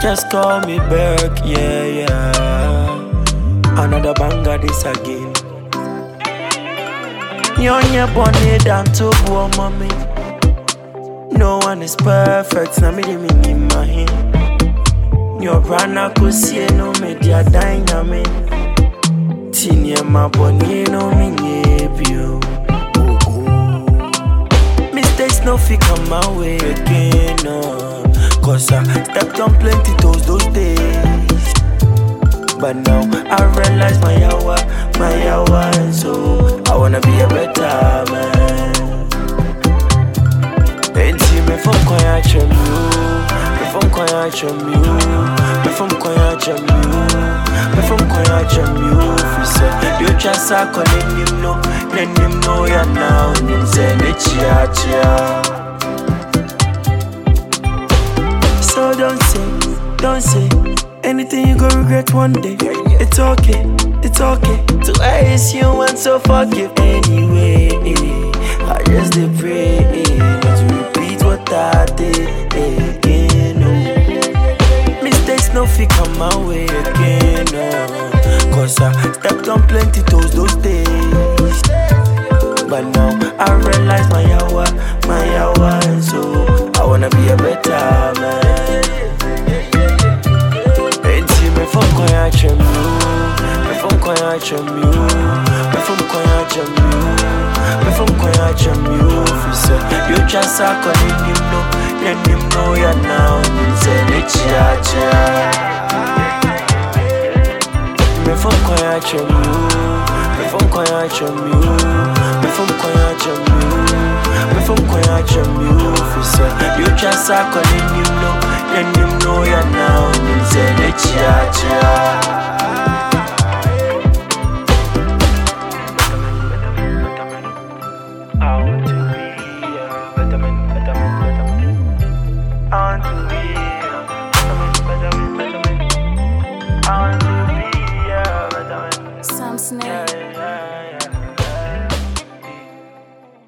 Just call me back, yeah, yeah. Another banger this again. You're bonny down to poor mommy. No one is perfect, na me de me in my hand. Your brana could see no media dynamic. Tinia my bonny no me you. Mistakes no fi come my way again, no. Cause I stepped on plenty toes those days. But now I realize my hour, and so I wanna be a better man. Enti me from kwaya chemu, me from kwaya chemu, me from kwaya chemu, me from kwaya chemu. Fi say you just a calling him no, let him know ya now. Him say ne chia. So don't say anything you go regret one day. It's okay to ask you and so forgive anyway. I just dey pray not to repeat what I did again. No. Mistakes no fi come my way again. No. Cause I stepped on plenty toes those days. But now I realize my hour, and so I wanna be a better man. Me from kwaya chemu, me from kwaya chemu, me from kwaya chemu, me from kwaya chemu. Fi say you just a calling him no, let him know ya now. Him say ne chia. Me from kwaya chemu, me from kwaya chemu, me from kwaya chemu, me from kwaya chemu. Fi say you just a calling him no, let him know